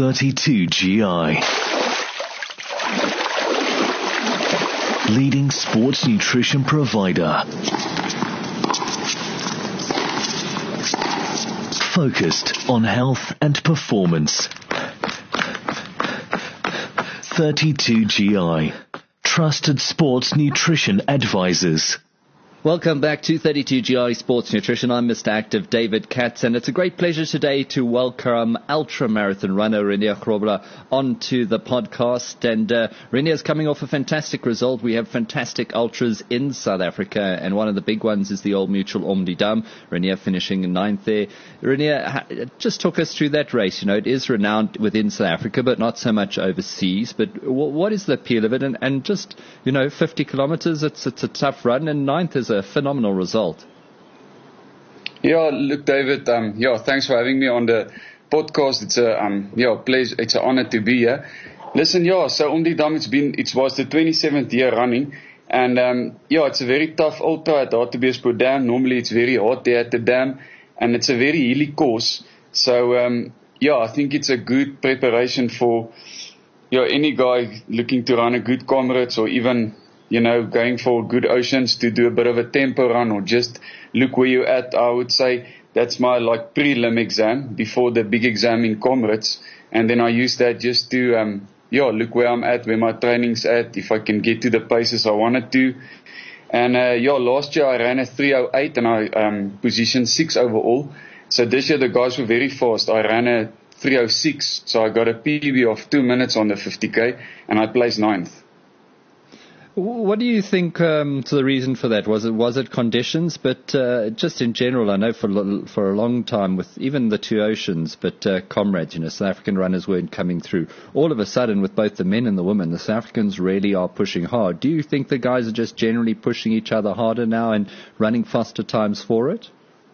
32GI. Leading sports nutrition provider. Focused on health and performance. 32GI. Trusted sports nutrition advisors. Welcome back to 32GI Sports Nutrition. I'm Mr. Active David Katz, and it's a great pleasure today to welcome ultra-marathon runner Renier Grobler onto the podcast. And Renier's coming off a fantastic result. We have fantastic ultras in South Africa, and one of the big ones is the Old Mutual Omdurman. Renier finishing in 9th there. Renier, just talk us through that race. You know, it is renowned within South Africa, but not so much overseas. But what is the appeal of it? And just, 50 kilometers, it's a tough run, and 9th is a phenomenal result. Yeah, look, David, thanks for having me on the podcast. It's a pleasure. It's an honor to be here. Listen, so Omdurman, it was the 27th year running, and it's a very tough ultra at Hartbeespoort Dam. Normally it's very hot there at the dam, and it's a very hilly course. So I think it's a good preparation for any guy looking to run a good Comrades, or even going for good Oceans to do a bit of a tempo run, or just look where you're at. I would say that's my prelim exam before the big exam in Comrades. And then I use that just to, look where I'm at, where my training's at, if I can get to the paces I wanted to. And, last year I ran a 3:08 and I, positioned 6 overall. So this year the guys were very fast. I ran a 3:06. So I got a PB of 2 minutes on the 50K and I placed 9th. What do you think to the reason for that? Was it conditions? But just in general, I know for a long time with even the two Oceans, but Comrades, South African runners weren't coming through. All of a sudden, with both the men and the women, the South Africans really are pushing hard. Do you think the guys are just generally pushing each other harder now and running faster times for it?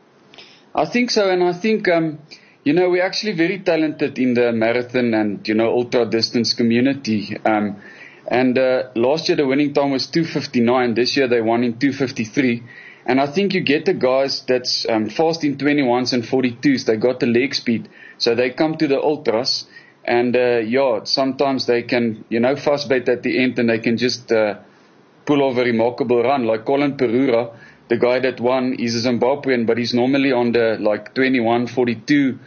I think so, and I think we're actually very talented in the marathon and ultra distance community. And last year the winning time was 2:59. This year they won in 2:53. And I think you get the guys that's fast in 21s and 42s. They got the leg speed. So they come to the ultras. And sometimes they can, fast bait at the end, and they can just pull off a remarkable run. Like Colin Perura, the guy that won, is a Zimbabwean, but he's normally on the 21, 42.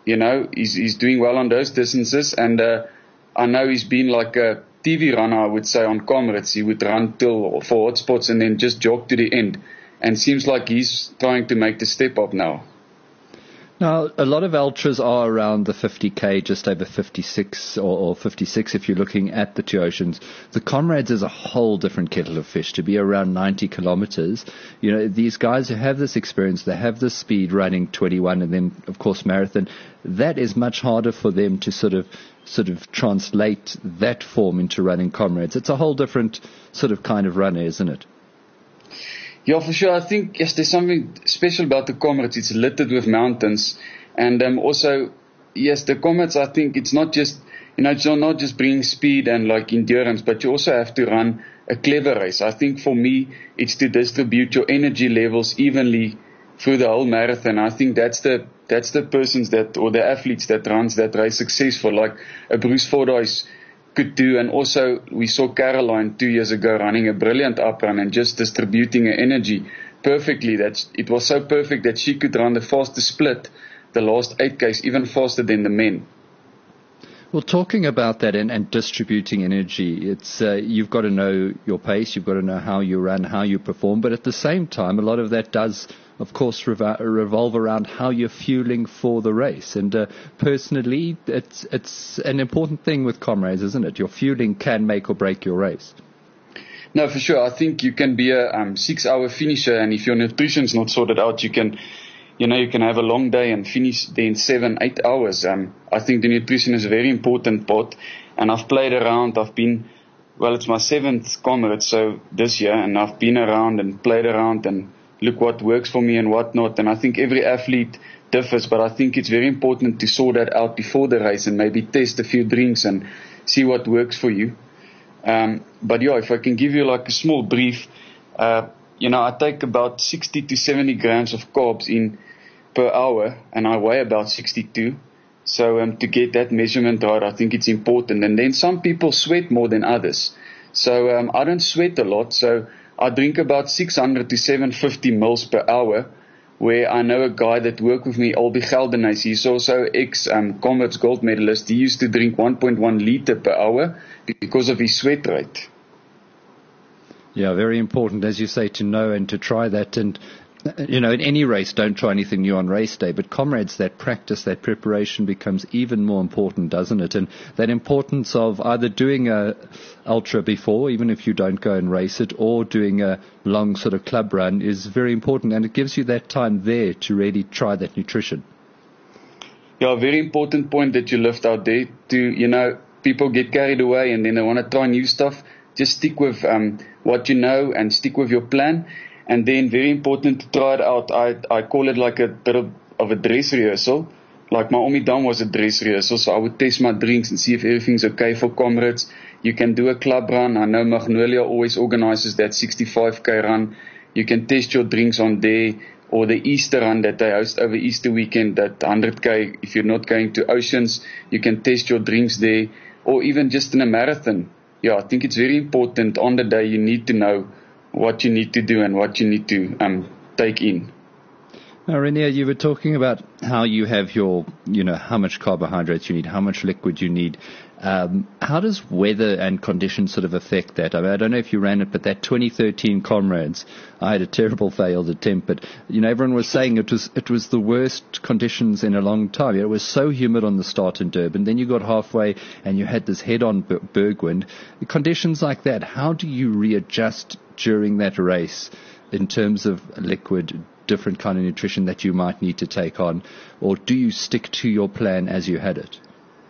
He's doing well on those distances. And I know he's been like a TV runner, I would say, on Comrades. He would run till for hot spots and then just jog to the end. And seems like he's trying to make the step up now. Now, a lot of ultras are around the 50K, just over 56 or 56 if you're looking at the two Oceans. The Comrades is a whole different kettle of fish, to be around 90 kilometers. These guys who have this experience, they have this speed running 21 and then, of course, marathon. That is much harder for them to sort of translate that form into running Comrades. It's a whole different sort of kind of runner, isn't it? Yeah, for sure. I think, yes, there's something special about the Comrades. It's littered with mountains. And also, yes, the Comrades, I think it's not just, it's not just bringing speed and endurance, but you also have to run a clever race. I think for me, it's to distribute your energy levels evenly through the whole marathon. I think that's the persons or the athletes that runs that race successful, like a Bruce Fordyce could do. And also we saw Caroline 2 years ago running a brilliant uprun and just distributing her energy perfectly. That it was so perfect that she could run the fastest split, the last 8Ks, even faster than the men. Well, talking about that and distributing energy, it's you've got to know your pace, you've got to know how you run, how you perform, but at the same time, a lot of that does, of course, revolve around how you're fueling for the race. And personally, it's an important thing with Comrades, isn't it? Your fueling can make or break your race. No, for sure. I think you can be a 6-hour finisher, and if your nutrition's not sorted out, you can have a long day and finish there in 7-8 hours. I think the nutrition is a very important part, and I've played around. It's my 7th Comrades, so this year, and I've been around and played around and look what works for me and what not. And I think every athlete differs, but I think it's very important to sort that out before the race and maybe test a few drinks and see what works for you. If I can give you a small brief, I take about 60 to 70 grams of carbs in per hour, and I weigh about 62. So to get that measurement right, I think it's important. And then some people sweat more than others. So I don't sweat a lot. So I drink about 600 to 750 mils per hour. Where I know a guy that worked with me, Albie Geldenhuys, he's also ex-Comrades gold medalist. He used to drink 1.1 liter per hour because of his sweat rate. Yeah, very important, as you say, to know and to try that. And, in any race, don't try anything new on race day. But comrades, that practice, that preparation becomes even more important, doesn't it? And that importance of either doing a ultra before, even if you don't go and race it, or doing a long sort of club run is very important. And it gives you that time there to really try that nutrition. Yeah, a very important point that you left out there. People get carried away and then they want to try new stuff. Just stick with what you know and stick with your plan. And then very important to try it out. I call it like a bit of a dress rehearsal. Like my Omidam was a dress rehearsal, so I would test my drinks and see if everything's okay for comrades. You can do a club run. I know Magnolia always organizes that 65k run. You can test your drinks on there, or the Easter run that they host over Easter weekend, that 100k. If you're not going to Oceans, you can test your drinks there, or even just in a marathon. Yeah, I think it's very important on the day you need to know what you need to do and what you need to take in. Now, Renier, you were talking about how you have your, how much carbohydrates you need, how much liquid you need. How does weather and conditions sort of affect that? I don't know if you ran it, but that 2013 Comrades, I had a terrible failed attempt, but everyone was saying it was the worst conditions in a long time. It was so humid on the start in Durban. Then you got halfway and you had this head-on Bergwind. Conditions like that, how do you readjust during that race in terms of liquid, different kind of nutrition that you might need to take on, or do you stick to your plan as you had it?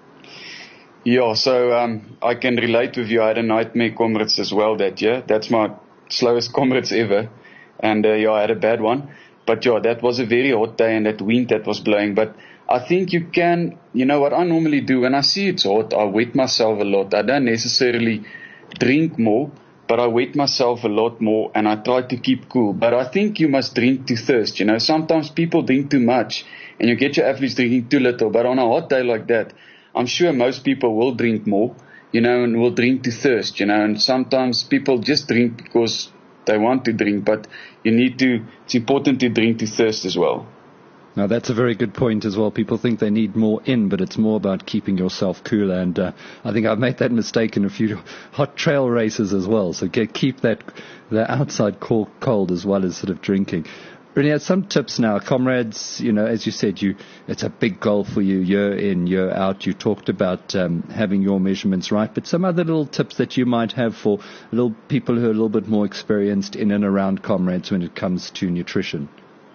Yeah, so I can relate with you. I had a nightmare Comrades as well that year. That's my slowest Comrades ever. And I had a bad one. But that was a very hot day and that wind that was blowing. But I think you can, what I normally do when I see it's hot, I wet myself a lot. I don't necessarily drink more, but I wet myself a lot more and I try to keep cool. But I think you must drink to thirst. Sometimes people drink too much and you get your athletes drinking too little. But on a hot day like that, I'm sure most people will drink more, and will drink to thirst, and sometimes people just drink because they want to drink, but it's important to drink to thirst as well. Now, that's a very good point as well. People think they need more in, but it's more about keeping yourself cooler. And I think I've made that mistake in a few hot trail races as well. So keep the outside cold as well as sort of drinking. Renier, some tips now. Comrades, as you said, it's a big goal for you year in, year out. You talked about having your measurements right, but some other little tips that you might have for little people who are a little bit more experienced in and around Comrades when it comes to nutrition.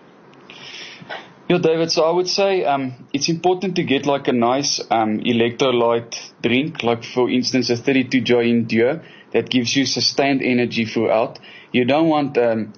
Yeah, David, so I would say it's important to get like a nice electrolyte drink, like for instance a 32 Joy Endure that gives you sustained energy throughout. You don't want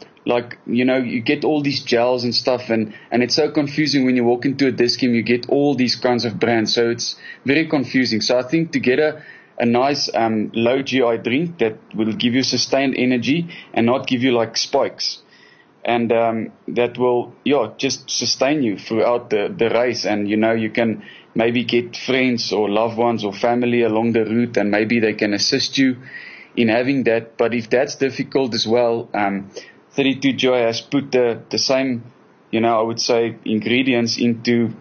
you get all these gels and stuff and it's so confusing when you walk into a Dis-Chem, you get all these kinds of brands. So it's very confusing. So I think to get a nice low GI drink that will give you sustained energy and not give you like spikes. And that will just sustain you throughout the race. And you can maybe get friends or loved ones or family along the route and maybe they can assist you in having that. But if that's difficult as well, 32 Joy has put the same, I would say, ingredients into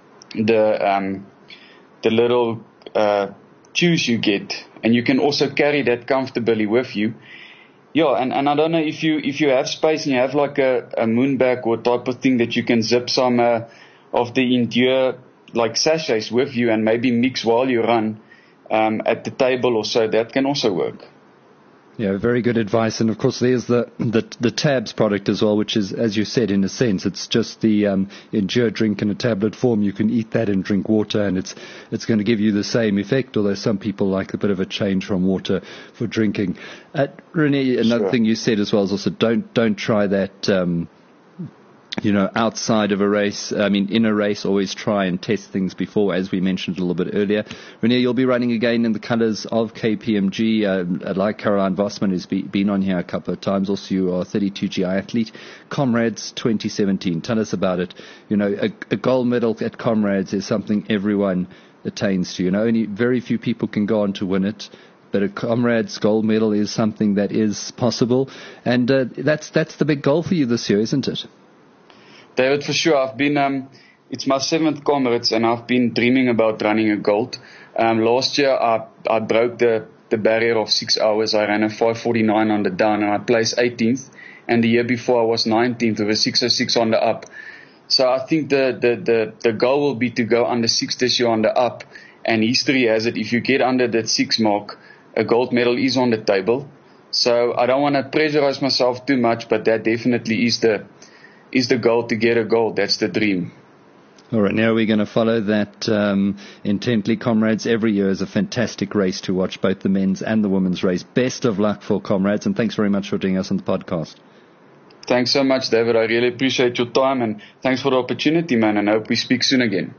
the little chews you get, and you can also carry that comfortably with you. Yeah, and I don't know if you have space and you have like a moonbag or type of thing that you can zip some of the Endure like sachets with you and maybe mix while you run at the table or so. That can also work. Yeah, very good advice. And of course, there's the Tabs product as well, which is, as you said, in a sense, it's just the Endure drink in a tablet form. You can eat that and drink water, and it's going to give you the same effect, although some people like a bit of a change from water for drinking. Renier, another thing you said as well is also don't try that outside of a race, in a race, always try and test things before, as we mentioned a little bit earlier. Renier, you'll be running again in the colours of KPMG, like Caroline Vosman, who's been on here a couple of times. Also, you are a 32 GI athlete. Comrades 2017. Tell us about it. A gold medal at Comrades is something everyone attains to. Only very few people can go on to win it. But a Comrades gold medal is something that is possible. And that's the big goal for you this year, isn't it? David, for sure. I've been, it's my 7th Comrades, and I've been dreaming about running a gold. Last year, I broke the barrier of 6 hours. I ran a 5:49 on the down, and I placed 18th. And the year before, I was 19th with a 6:06 on the up. So I think the goal will be to go under 6 this year on the up. And history has it, if you get under that 6 mark, a gold medal is on the table. So I don't want to pressurize myself too much, but that definitely is the goal, to get a gold. That's the dream. All right, now we're going to follow that intently. Comrades every year is a fantastic race to watch, both the men's and the women's race. Best of luck for Comrades, and thanks very much for doing us on the podcast. Thanks so much, David. I really appreciate your time, and thanks for the opportunity, man, and I hope we speak soon again.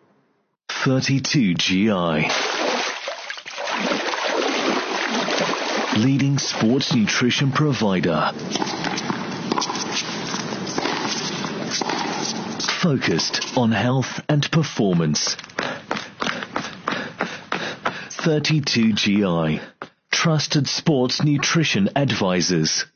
32 GI. Leading sports nutrition provider. Focused on health and performance. 32 GI. Trusted sports nutrition advisors.